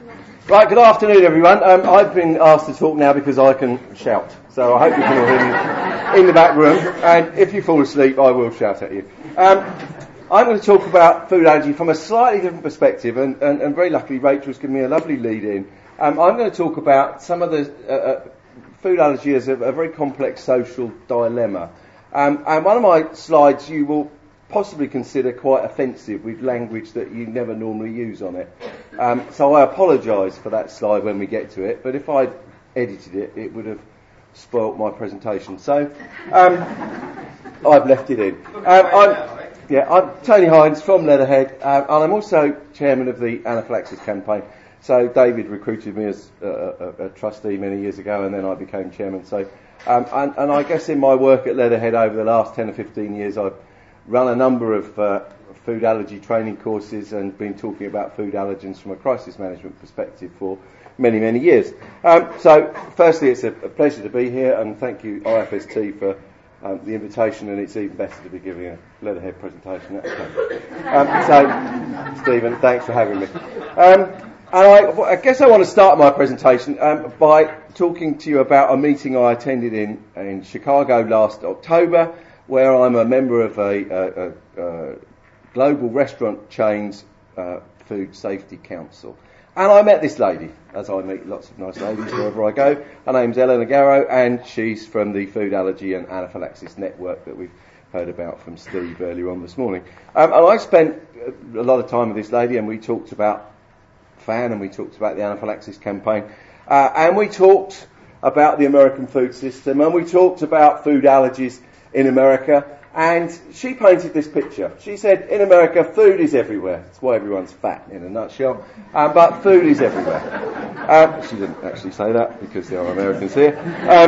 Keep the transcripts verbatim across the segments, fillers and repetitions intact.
Right, good afternoon everyone. Um, I've been asked to talk now because I can shout. So I hope you can all hear me in the back room. And if you fall asleep, I will shout at you. Um, I'm going to talk about food allergy from a slightly different perspective. And, and, and very luckily, Rachel's given me a lovely lead in. Um, I'm going to talk about some of the uh, uh, food allergy as a, a very complex social dilemma. Um, and one of my slides you will possibly consider quite offensive with language that you never normally use on it. Um, so I apologise for that slide when we get to it, but if I'd edited it, it would have spoilt my presentation. So um, I've left it in. Um, I'm, yeah, I'm Tony Hines from Leatherhead, uh, and I'm also chairman of the Anaphylaxis campaign. So David recruited me as a, a, a trustee many years ago, and then I became chairman. So, um, and, and I guess in my work at Leatherhead over the last ten or fifteen years, I've run a number of uh, food allergy training courses and been talking about food allergens from a crisis management perspective for many, many years. Um, so, firstly, it's a, a pleasure to be here, and thank you, I F S T, for um, the invitation, and it's even better to be giving a Leatherhead presentation. Um, so, Stephen, thanks for having me. Um, and I, I guess I want to start my presentation um, by talking to you about a meeting I attended in, in Chicago last October, where I'm a member of a, a, a, a global restaurant chain's uh, food safety council. And I met this lady, as I meet lots of nice ladies wherever I go. Her name's Eleanor Garrow, and she's from the Food Allergy and Anaphylaxis Network that we've heard about from Steve earlier on this morning. Um, and I spent a lot of time with this lady, and we talked about F A N, and we talked about the Anaphylaxis campaign, uh, and we talked about the American food system, and we talked about food allergies in America, and she painted this picture. She said, in America, food is everywhere. That's why everyone's fat, in a nutshell. Um, but food is everywhere. Um, she didn't actually say that, because there are Americans here. Um,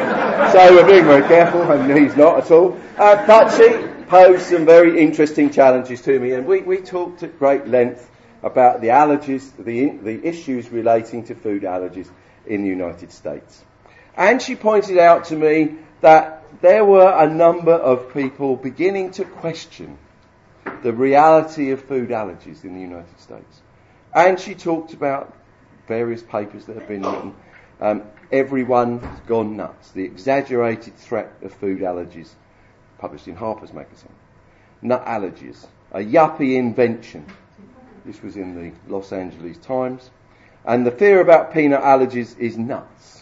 so we're being very careful, and he's not at all. Uh, but she posed some very interesting challenges to me, and we, we talked at great length about the allergies, the, the issues relating to food allergies in the United States. And she pointed out to me that there were a number of people beginning to question the reality of food allergies in the United States. And she talked about various papers that have been written. Um, Everyone's Gone Nuts, the exaggerated threat of food allergies, published in Harper's Magazine. Nut allergies, a yuppie invention. This was in the Los Angeles Times. And the fear about peanut allergies is nuts.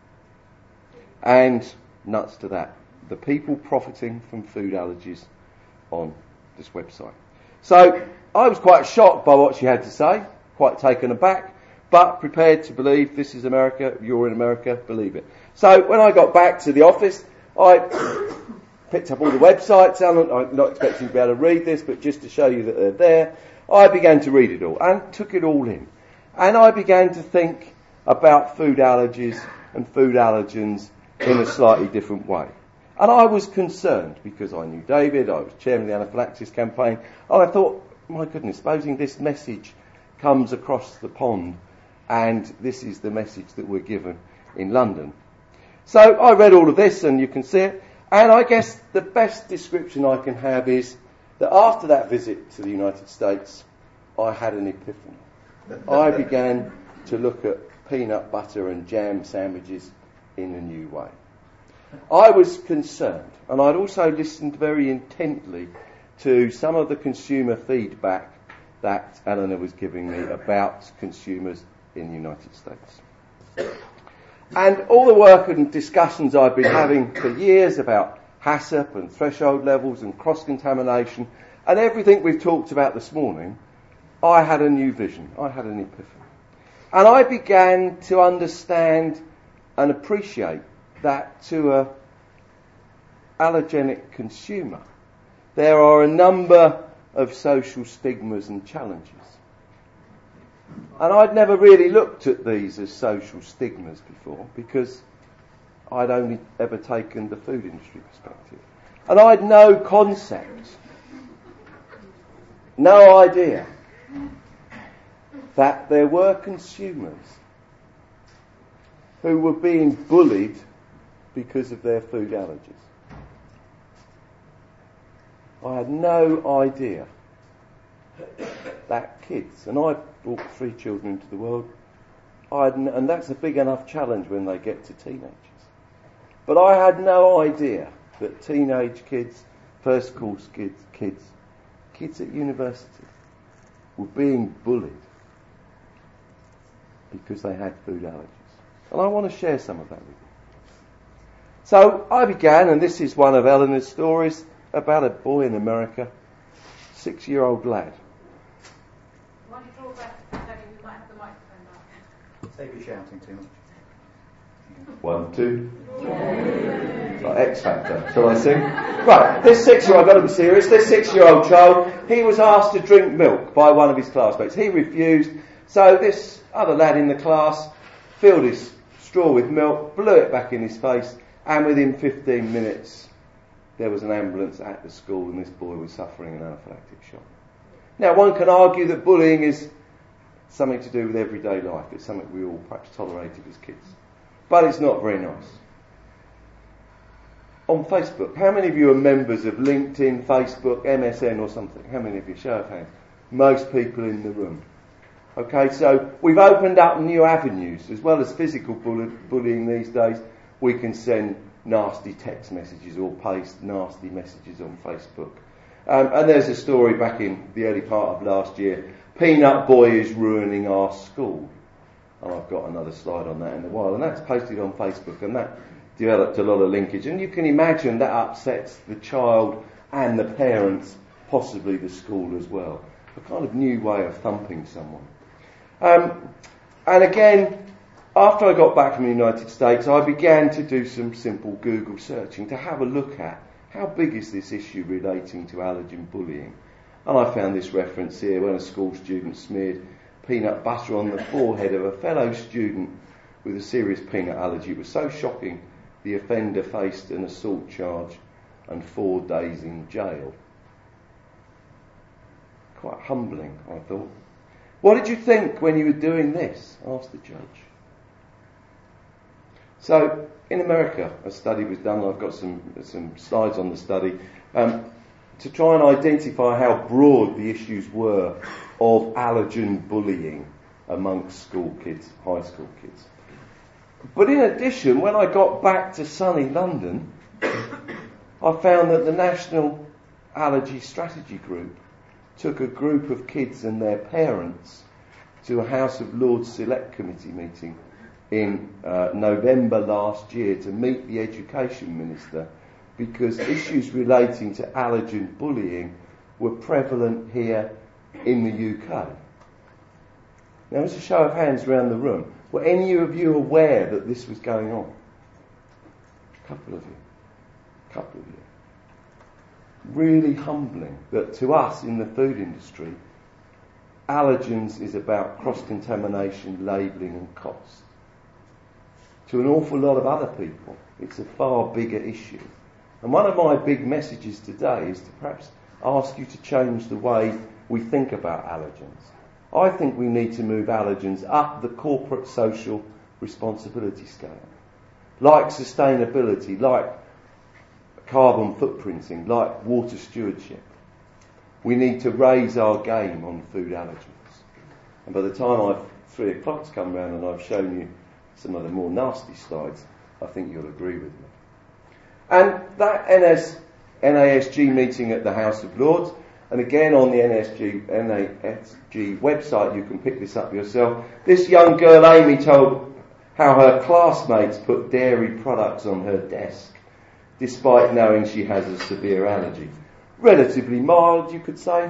And nuts to that. The people profiting from food allergies on this website. So I was quite shocked by what she had to say, quite taken aback, but prepared to believe this is America, you're in America, believe it. So when I got back to the office, I picked up all the websites. I'm not expecting to be able to read this, but just to show you that they're there, I began to read it all and took it all in. And I began to think about food allergies and food allergens in a slightly different way. And I was concerned because I knew David, I was chairman of the Anaphylaxis campaign, and I thought, my goodness, supposing this message comes across the pond and this is the message that we're given in London. So I read all of this, and you can see it, and I guess the best description I can have is that after that visit to the United States, I had an epiphany. I began to look at peanut butter and jam sandwiches in a new way. I was concerned, and I'd also listened very intently to some of the consumer feedback that Eleanor was giving me about consumers in the United States. And all the work and discussions I've been having for years about HACCP and threshold levels and cross-contamination and everything we've talked about this morning, I had a new vision. I had an epiphany. And I began to understand and appreciate that to a allergenic consumer, there are a number of social stigmas and challenges. And I'd never really looked at these as social stigmas before, because I'd only ever taken the food industry perspective. And I'd no concept, no idea that there were consumers who were being bullied because of their food allergies. I had no idea that kids, and I brought three children into the world, I had, n- and that's a big enough challenge when they get to teenagers. But I had no idea that teenage kids, first course kids, kids, kids at university were being bullied because they had food allergies. And I want to share some of that with you. So I began, and this is one of Eleanor's stories, about a boy in America, six-year-old lad. Why don't you draw back, David? We might have the microphone back. Save you shouting too much. One, two. It's like X Factor. Shall I sing? Right, this six-year-old, I've got to be serious, this six-year-old child, he was asked to drink milk by one of his classmates. He refused, so this other lad in the class filled his straw with milk, blew it back in his face, and within fifteen minutes there was an ambulance at the school and this boy was suffering an anaphylactic shock. Now one can argue that bullying is something to do with everyday life. It's something we all perhaps tolerated as kids. But it's not very nice. On Facebook, how many of you are members of LinkedIn, Facebook, M S N or something? How many of you? Show of hands. Most people in the room. Okay, so we've opened up new avenues. As well as physical bully- bullying these days, we can send nasty text messages or paste nasty messages on Facebook. Um, and there's a story back in the early part of last year. Peanut Boy is ruining our school. And I've got another slide on that in a while. And that's posted on Facebook, and that developed a lot of linkage. And you can imagine that upsets the child and the parents, possibly the school as well. A kind of new way of thumping someone. Um, and again, after I got back from the United States, I began to do some simple Google searching to have a look at how big is this issue relating to allergen bullying. And I found this reference here when a school student smeared peanut butter on the forehead of a fellow student with a serious peanut allergy. It was so shocking, the offender faced an assault charge and four days in jail. Quite humbling, I thought. What did you think when you were doing this? Asked the judge. So, in America, a study was done. I've got some some slides on the study um, to try and identify how broad the issues were of allergen bullying amongst school kids, high school kids. But in addition, when I got back to sunny London, I found that the National Allergy Strategy Group took a group of kids and their parents to a House of Lords Select Committee meeting in uh, November last year to meet the Education Minister because issues relating to allergen bullying were prevalent here in the U K. Now, as a show of hands around the room, were any of you aware that this was going on? A couple of you. A couple of you. Really humbling that to us in the food industry, allergens is about cross-contamination, labelling and cost. To an awful lot of other people, it's a far bigger issue. And one of my big messages today is to perhaps ask you to change the way we think about allergens. I think we need to move allergens up the corporate social responsibility scale. Like sustainability, like carbon footprinting, like water stewardship. We need to raise our game on food allergens. And by the time I've three o'clock's come round and I've shown you some of the more nasty slides, I think you'll agree with me. And that N S, N A S G meeting at the House of Lords, and again on the N S G, N A S G website, you can pick this up yourself. This young girl, Amy, told how her classmates put dairy products on her desk, despite knowing she has a severe allergy. Relatively mild, you could say.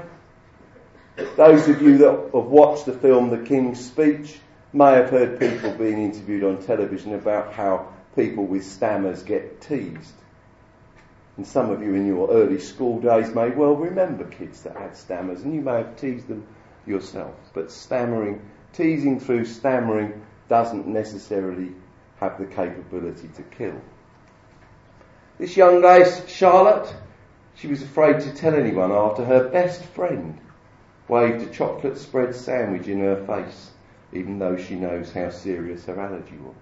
Those of you that have watched the film The King's Speech may have heard people being interviewed on television about how people with stammers get teased. And some of you in your early school days may well remember kids that had stammers, and you may have teased them yourself. But stammering, teasing through stammering doesn't necessarily have the capability to kill. This young lady, Charlotte, she was afraid to tell anyone after her best friend waved a chocolate spread sandwich in her face, even though she knows how serious her allergy was.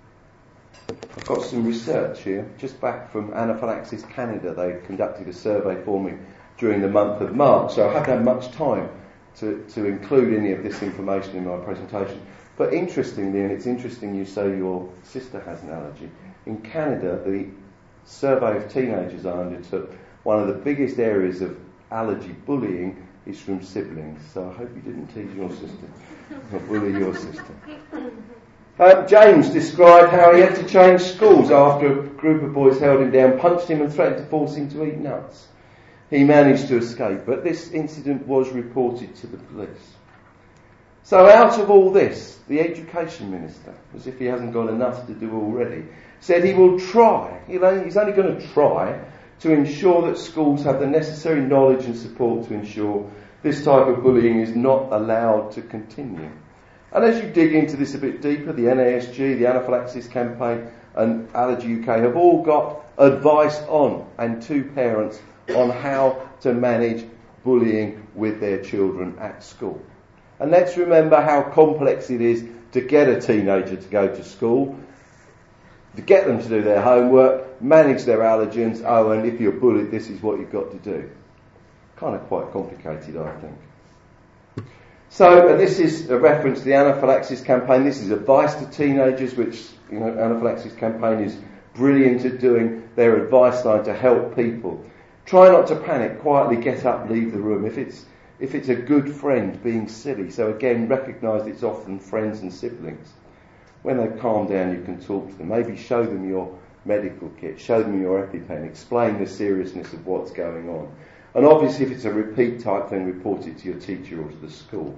I've got some research here, just back from Anaphylaxis Canada. They conducted a survey for me during the month of March, so I haven't had much time to, to include any of this information in my presentation. But interestingly, and it's interesting you say your sister has an allergy, in Canada, the survey of teenagers I undertook, one of the biggest areas of allergy bullying is from siblings. So I hope you didn't tease your sister or bully your sister. Um, James described how he had to change schools after a group of boys held him down, punched him and threatened to force him to eat nuts. He managed to escape, but this incident was reported to the police. So out of all this, the Education Minister, as if he hasn't got enough to do already, said he will try, he's only going to try, to ensure that schools have the necessary knowledge and support to ensure this type of bullying is not allowed to continue. And as you dig into this a bit deeper, the N A S G, the Anaphylaxis Campaign and Allergy U K have all got advice on and to parents on how to manage bullying with their children at school. And let's remember how complex it is to get a teenager to go to school, to get them to do their homework, manage their allergens. Oh, and if you're bullied, this is what you've got to do. Kind of quite complicated, I think. So, and this is a reference to the Anaphylaxis Campaign. This is advice to teenagers, which, you know, Anaphylaxis Campaign is brilliant at doing their advice line to help people. Try not to panic, quietly get up, leave the room. If it's if it's a good friend being silly, so again, recognise it's often friends and siblings. When they calm down, you can talk to them. Maybe show them your medical kit, show them your EpiPen, explain the seriousness of what's going on. And obviously, if it's a repeat type thing, report it to your teacher or to the school.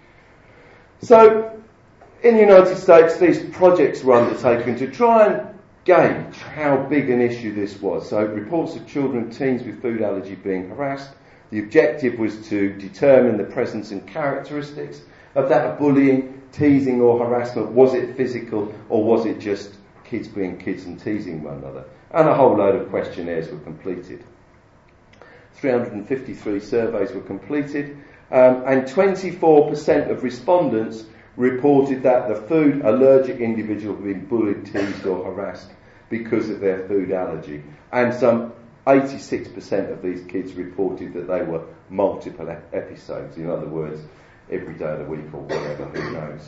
So, in the United States, these projects were undertaken to try and gauge how big an issue this was. So, reports of children and teens with food allergy being harassed. The objective was to determine the presence and characteristics of that bullying, teasing or harassment. Was it physical or was it just kids being kids and teasing one another? And a whole load of questionnaires were completed. three hundred fifty-three surveys were completed, um, and twenty-four percent of respondents reported that the food allergic individual had been bullied, teased or harassed because of their food allergy. And some eighty-six percent of these kids reported that they were multiple ep- episodes, in other words, every day of the week or whatever, who knows.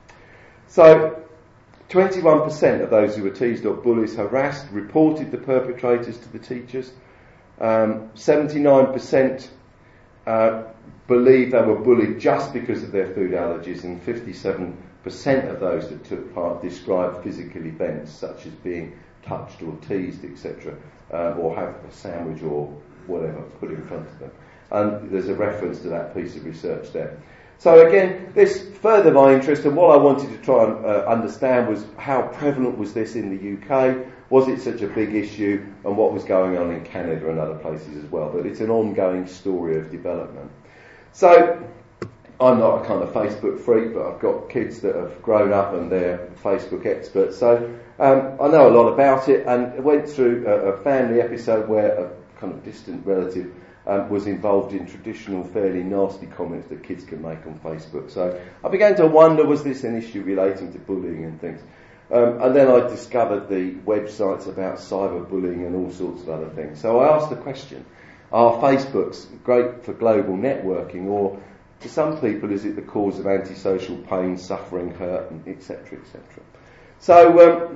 So, twenty-one percent of those who were teased or bullied, harassed, reported the perpetrators to the teachers. Um, seventy-nine percent uh, believed they were bullied just because of their food allergies, and fifty-seven percent of those that took part described physical events such as being touched or teased, et cetera, uh, or have a sandwich or whatever put in front of them. And there's a reference to that piece of research there. So again, this furthered my interest, and what I wanted to try and uh, understand was how prevalent was this in the U K? Was it such a big issue? And what was going on in Canada and other places as well? But it's an ongoing story of development. So, I'm not a kind of Facebook freak, but I've got kids that have grown up and they're Facebook experts. So, um, I know a lot about it, and went through a, a family episode where a kind of distant relative Um, was involved in traditional, fairly nasty comments that kids can make on Facebook. So I began to wonder, was this an issue relating to bullying and things? Um, and then I discovered the websites about cyberbullying and all sorts of other things. So I asked the question, are Facebooks great for global networking, or to some people is it the cause of antisocial pain, suffering, hurt, et cetera, et cetera? So um,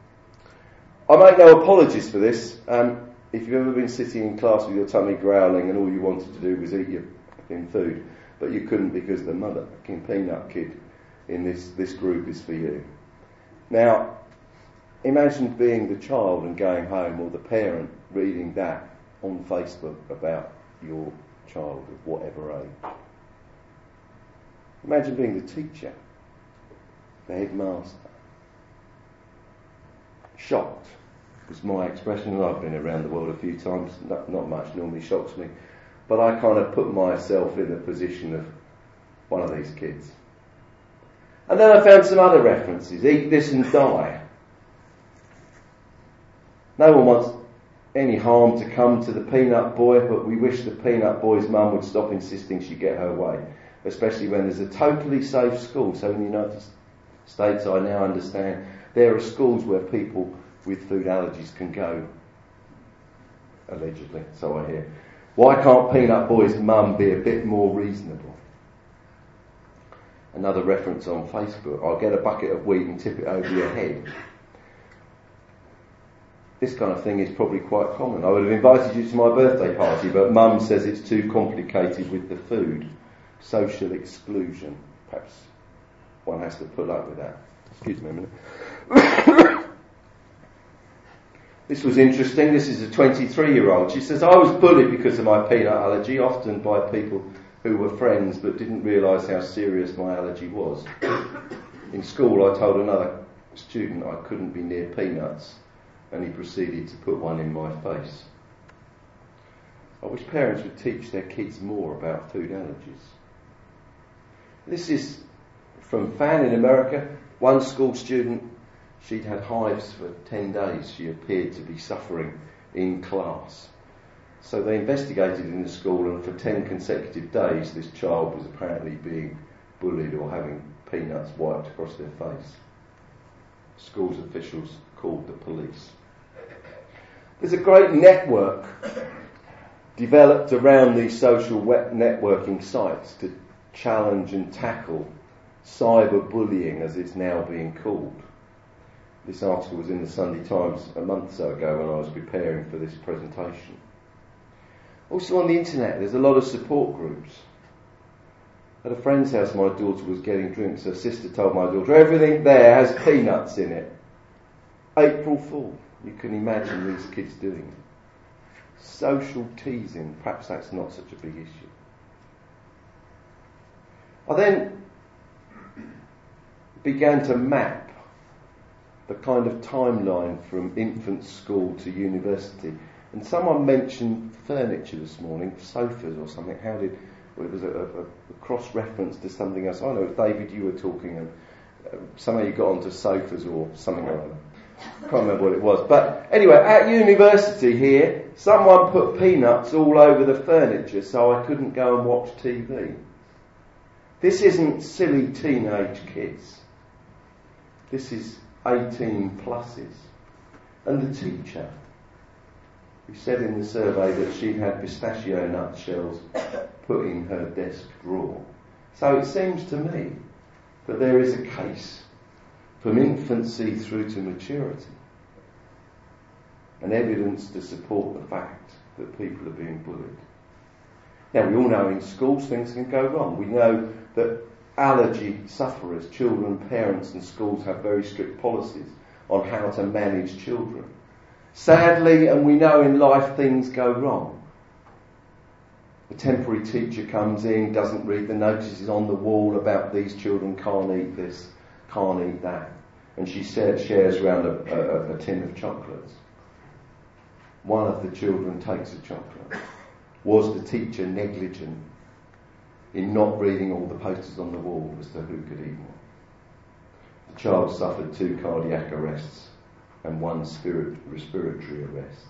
I make no apologies for this. Um, If you've ever been sitting in class with your tummy growling and all you wanted to do was eat your fucking food, but you couldn't because the mother fucking peanut kid in this, this group is for you. Now, imagine being the child and going home, or the parent reading that on Facebook about your child of whatever age. Imagine being the teacher, the headmaster. Shocked. Was my expression, and I've been around the world a few times, not, not much normally shocks me, but I kind of put myself in the position of one of these kids. And then I found some other references. Eat this and die. No one wants any harm to come to the peanut boy, but we wish the peanut boy's mum would stop insisting she get her way, especially when there's a totally safe school. So in the United States, I now understand there are schools where people with food allergies can go, allegedly, so I hear. Why can't Peanut Boy's mum be a bit more reasonable? Another reference on Facebook, I'll get a bucket of wheat and tip it over your head. This kind of thing is probably quite common. I would have invited you to my birthday party, but Mum says it's too complicated with the food. Social exclusion. Perhaps one has to put up with that. Excuse me a minute. This was interesting. This is a twenty-three-year-old. She says, I was bullied because of my peanut allergy, often by people who were friends but didn't realise how serious my allergy was. In school, I told another student I couldn't be near peanuts, and he proceeded to put one in my face. I wish parents would teach their kids more about food allergies. This is from Fan in America. One school student, she'd had hives for ten days. She appeared to be suffering in class. So they investigated in the school, and for ten consecutive days this child was apparently being bullied or having peanuts wiped across their face. School's officials called the police. There's a great network developed around these social networking sites to challenge and tackle cyberbullying, as it's now being called. This article was in the Sunday Times a month or so ago when I was preparing for this presentation. Also on the internet, there's a lot of support groups. At a friend's house, my daughter was getting drinks. Her sister told my daughter, everything there has peanuts in it. April Fool. You can imagine these kids doing it. Social teasing. Perhaps that's not such a big issue. I then began to map the kind of timeline from infant school to university. And someone mentioned furniture this morning, sofas or something. How did... Well, it was a, a, a cross-reference to something else. I know, David, you were talking, and uh, somehow you got onto sofas or something like that. I can't remember what it was. But anyway, at university here, someone put peanuts all over the furniture so I couldn't go and watch T V. This isn't silly teenage kids. This is eighteen pluses. And the teacher, who said in the survey that she'd had pistachio nut shells put in her desk drawer. So it seems to me that there is a case from infancy through to maturity, and evidence to support the fact that people are being bullied. Now, we all know in schools things can go wrong. We know that allergy sufferers, children, parents and schools have very strict policies on how to manage children. Sadly, and we know in life things go wrong. A temporary teacher comes in, doesn't read the notices on the wall about these children can't eat this, can't eat that. And she shares around a, a, a tin of chocolates. One of the children takes a chocolate. Was the teacher negligent in not reading all the posters on the wall as to who could eat what? The child suffered two cardiac arrests and one spirit, respiratory arrest.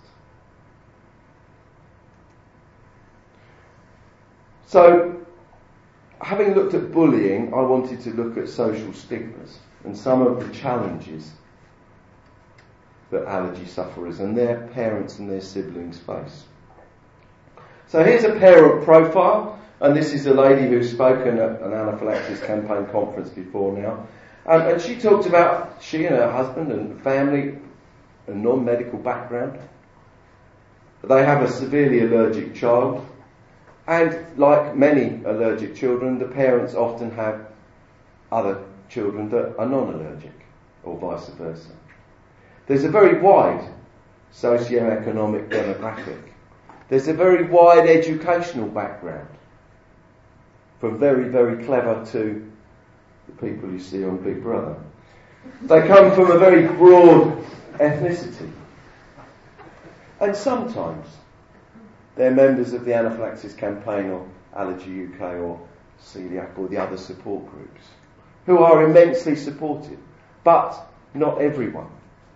So, having looked at bullying, I wanted to look at social stigmas and some of the challenges that allergy sufferers and their parents and their siblings face. So here's a parent profile, and this is a lady who's spoken at an anaphylaxis campaign conference before now. Um, and she talked about she and her husband and family, a non-medical background. They have a severely allergic child. And like many allergic children, the parents often have other children that are non-allergic, or vice versa. There's a very wide socio-economic demographic. There's a very wide educational background, from very, very clever to the people you see on Big Brother. They come from a very broad ethnicity. And sometimes they're members of the anaphylaxis campaign or Allergy U K or Celiac or the other support groups who are immensely supportive. But not everyone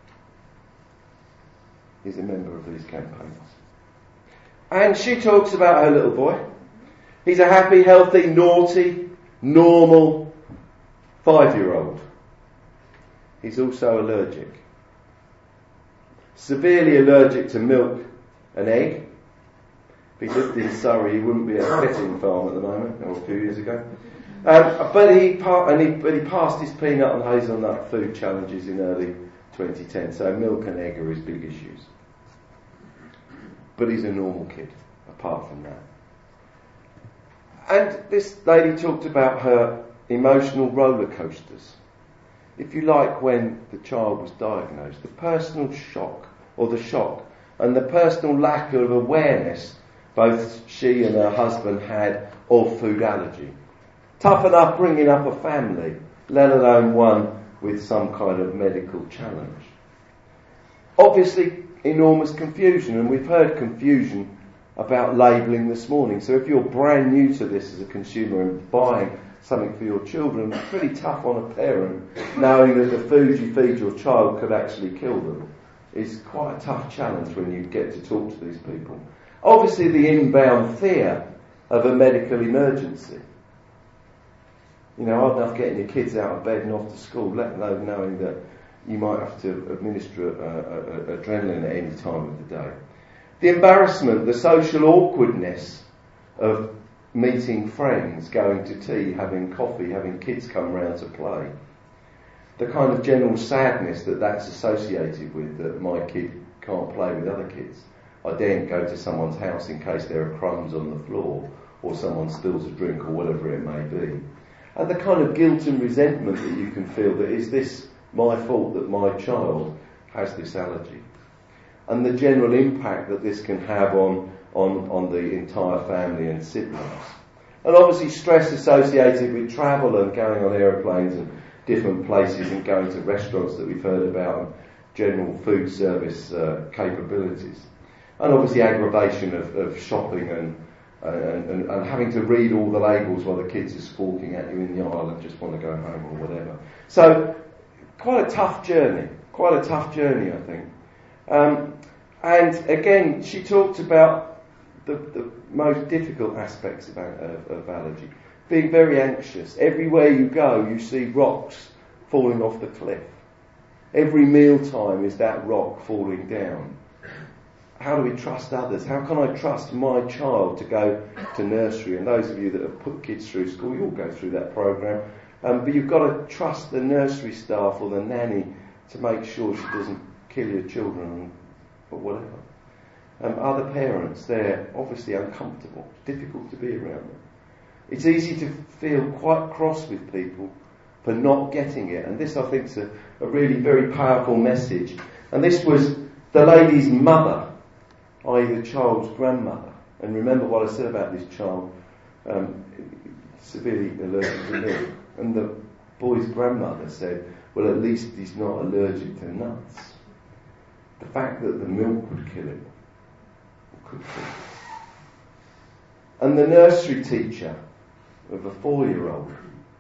is a member of these campaigns. And she talks about her little boy. He's a happy, healthy, naughty, normal five-year-old. He's also allergic. Severely allergic to milk and egg. If he lived in Surrey, he wouldn't be at a petting farm at the moment, or a few years ago. Um, but he, pa- and he, but he passed his peanut and hazelnut food challenges in early twenty ten. So milk and egg are his big issues. But he's a normal kid, apart from that. And this lady talked about her emotional roller coasters. If you like, when the child was diagnosed, the personal shock, or the shock, and the personal lack of awareness both she and her husband had of food allergy. Tough enough bringing up a family, let alone one with some kind of medical challenge. Obviously, enormous confusion, and we've heard confusion about labelling this morning. So if you're brand new to this as a consumer and buying something for your children, it's pretty tough on a parent knowing that the food you feed your child could actually kill them. It's quite a tough challenge when you get to talk to these people. Obviously, the inbound fear of a medical emergency. You know, hard enough getting your kids out of bed and off to school, let alone knowing that you might have to administer uh, uh, adrenaline at any time of the day. The embarrassment, the social awkwardness of meeting friends, going to tea, having coffee, having kids come round to play. The kind of general sadness that that's associated with, that my kid can't play with other kids. I daren't go to someone's house in case there are crumbs on the floor or someone spills a drink or whatever it may be. And the kind of guilt and resentment that you can feel that is this my fault that my child has this allergy. And the general impact that this can have on, on, on the entire family and siblings. And obviously stress associated with travel and going on aeroplanes and different places and going to restaurants that we've heard about and general food service uh, capabilities. And obviously aggravation of, of shopping and, and, and, and having to read all the labels while the kids are squawking at you in the aisle and just want to go home or whatever. So, quite a tough journey. Quite a tough journey, I think. Um, and again, she talked about the, the most difficult aspects of, of, of allergy. Being very anxious. Everywhere you go, you see rocks falling off the cliff. Every mealtime is that rock falling down. How do we trust others? How can I trust my child to go to nursery? And those of you that have put kids through school, you all go through that program. Um, but you've got to trust the nursery staff or the nanny to make sure she doesn't kill your children or whatever. Um, other parents, they're obviously uncomfortable. It's difficult to be around them. It's easy to feel quite cross with people for not getting it. And this, I think, is a, a really very powerful message. And this was the lady's mother, that is the child's grandmother. And remember what I said about this child, um, severely allergic to milk. And the boy's grandmother said, well, at least he's not allergic to nuts. The fact that the milk would kill him, could kill him. And the nursery teacher of a four-year-old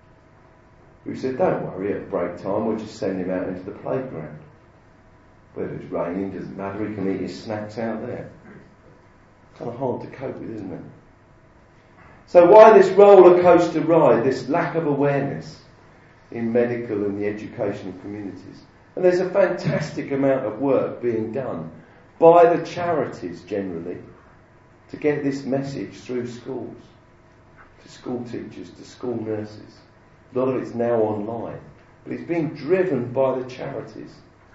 who said, don't worry, at break time we'll just send him out into the playground. Whether it's raining, doesn't matter, he can eat his snacks out there. Kind of hard to cope with, isn't it? So why this roller coaster ride, this lack of awareness in medical and the educational communities? And there's a fantastic amount of work being done by the charities generally to get this message through schools, to school teachers, to school nurses. A lot of it's now online, but it's being driven by the charities,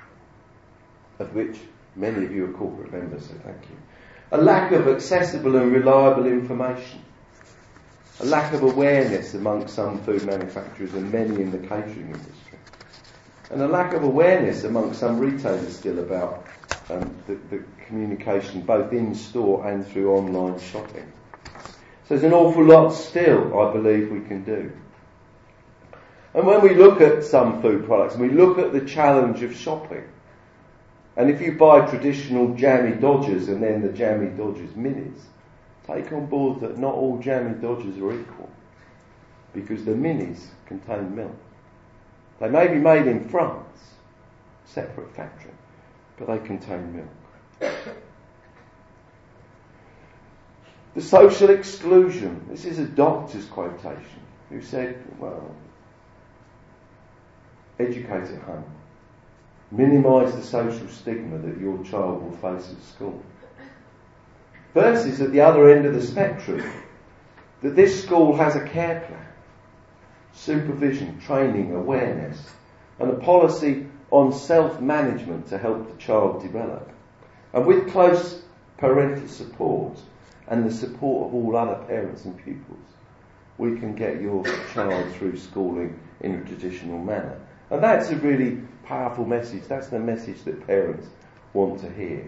of which many of you are corporate members, so thank you. A lack of accessible and reliable information. A lack of awareness amongst some food manufacturers and many in the catering industry. And a lack of awareness amongst some retailers still about um, the, the communication both in store and through online shopping. So there's an awful lot still, I believe, we can do. And when we look at some food products and we look at the challenge of shopping, and if you buy traditional Jammy Dodgers and then the Jammy Dodgers minis, take on board that not all Jammy Dodgers are equal, because the minis contain milk. They may be made in France, separate factory, but they contain milk. The social exclusion. This is a doctor's quotation who said, well, educate at home. Minimise the social stigma that your child will face at school. Versus at the other end of the spectrum, that this school has a care plan. supervision, training, awareness, and a policy on self-management to help the child develop. And with close parental support and the support of all other parents and pupils, we can get your child through schooling in a traditional manner. And that's a really powerful message. That's the message that parents want to hear.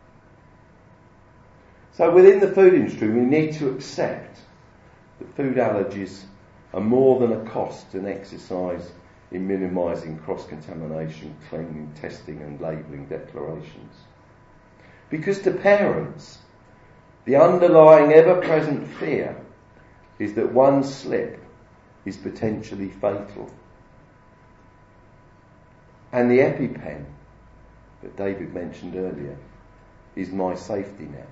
So within the food industry, we need to accept that food allergies are more than a cost and exercise in minimising cross-contamination, cleaning, testing and labelling declarations. Because to parents, the underlying ever-present fear is that one slip is potentially fatal. And the EpiPen that David mentioned earlier is my safety net.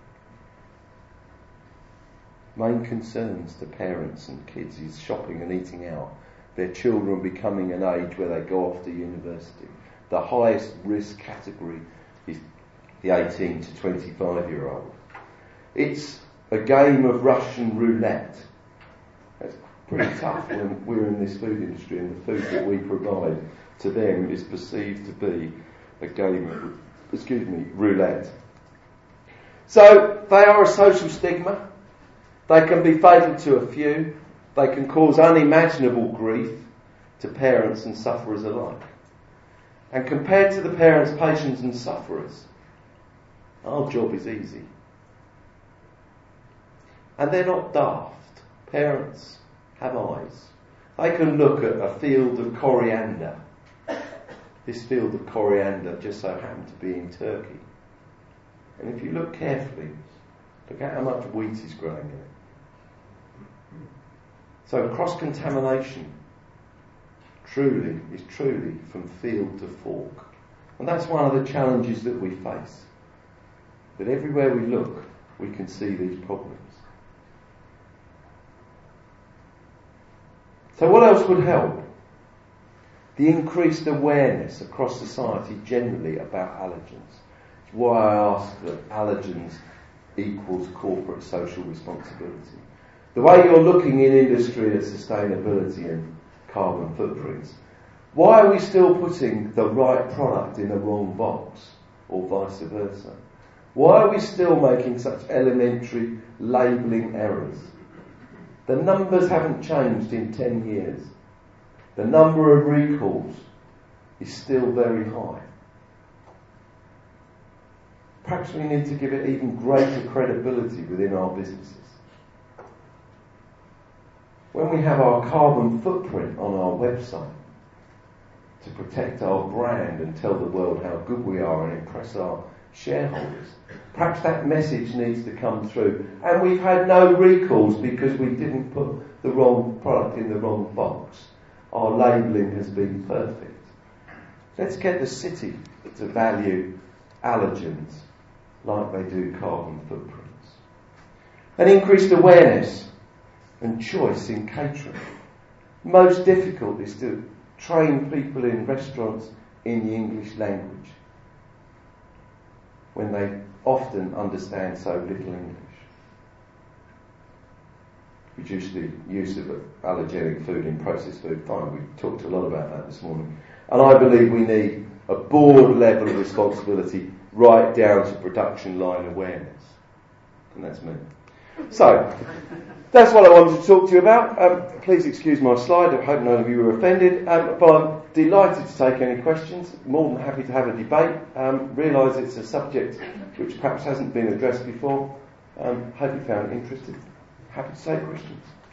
Main concerns to parents and kids is shopping and eating out, their children becoming an age where they go off to university. The highest risk category is the eighteen to twenty-five year old. It's a game of Russian roulette. It's pretty tough when we're in this food industry and the food that we provide to them is perceived to be a game of, excuse me, roulette. So they are a social stigma. They can be fatal to a few. They can cause unimaginable grief to parents and sufferers alike. And compared to the parents, patients and sufferers, our job is easy. And they're not daft. Parents have eyes. They can look at a field of coriander. This field of coriander just so happened to be in Turkey. And if you look carefully, look at how much wheat is growing in it. So cross-contamination truly is truly from field to fork. And that's one of the challenges that we face. That everywhere we look, we can see these problems. So what else would help? The increased awareness across society generally about allergens. It's why I ask that allergens equals corporate social responsibility. The way you're looking in industry at sustainability and carbon footprints, why are we still putting the right product in the wrong box, or vice versa? Why are we still making such elementary labelling errors? The numbers haven't changed in ten years. The number of recalls is still very high. Perhaps we need to give it even greater credibility within our businesses. When we have our carbon footprint on our website to protect our brand and tell the world how good we are and impress our shareholders, perhaps that message needs to come through. And we've had no recalls because we didn't put the wrong product in the wrong box. Our labelling has been perfect. Let's get the city to value allergens like they do carbon footprints. And increased awareness and choice in catering. Most difficult is to train people in restaurants in the English language when they often understand so little English. Reduce the use of allergenic food in processed food. Fine, we talked a lot about that this morning. And I believe we need a board level of responsibility right down to production line awareness. And that's me. So, that's what I wanted to talk to you about. Um, please excuse my slide. I hope none of you were offended. Um, but I'm delighted to take any questions. More than happy to have a debate. Um, realise it's a subject which perhaps hasn't been addressed before. Um, hope you found it interesting. Happy to take questions.